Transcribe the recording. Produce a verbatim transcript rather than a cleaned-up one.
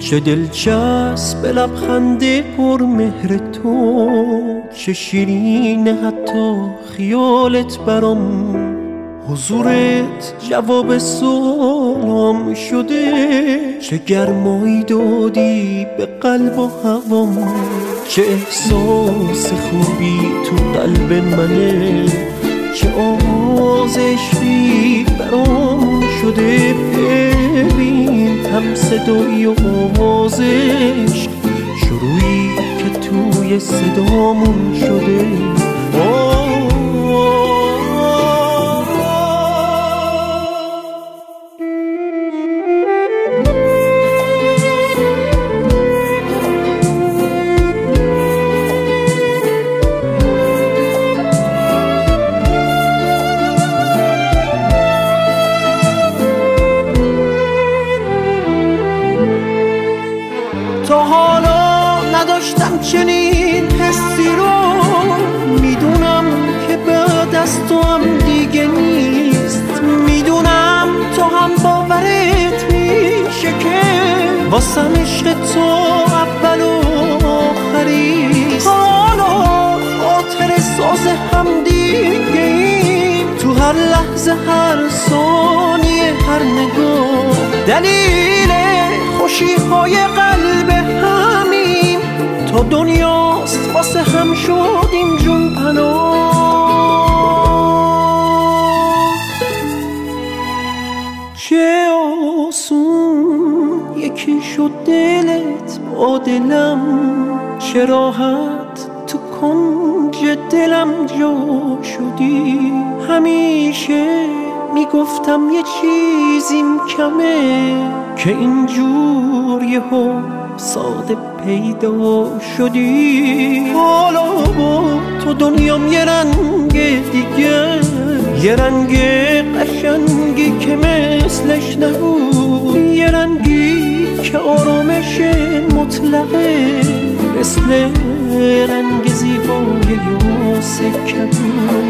چه دلچسب لبخند پر مهر تو، چه شیرینه حتی خیالت برام، حضورت جواب سلام شده، چه گرمایی دادی به قلب و هوام، چه احساس خوبی تو قلب منه، چه آواز عشقی برام شده. ببین هم صدایی و آواز عشق، شروعی که توی صدامون شده. تا حالا نداشتم چنین حسی رو، میدونم که بعد از تو هم دیگه نیست، میدونم تو هم باورت میشه که واسم عشق تو اول و آخریست. حالا خاطر ساز هم دیگه ایم، تو هر لحظه هر ثانیه هر نگاه، دلیل خوشی های قلب همیم، تا دنیاست واسه هم شدیم جون پناه. چه آسون یکی شد دلت با دلم، چه راحت تو کنج دلم جا شدی. همیشه میگفتم یه چیزیم کمه، که اینجور یهو ساده پیدا شدی. حالا با تو دنیام یه رنگ دیگه، یه رنگ قشنگی که مثلش نبود، یه رنگی که آرامش مطلقه، مثل رنگ زیبای یاسه کبود.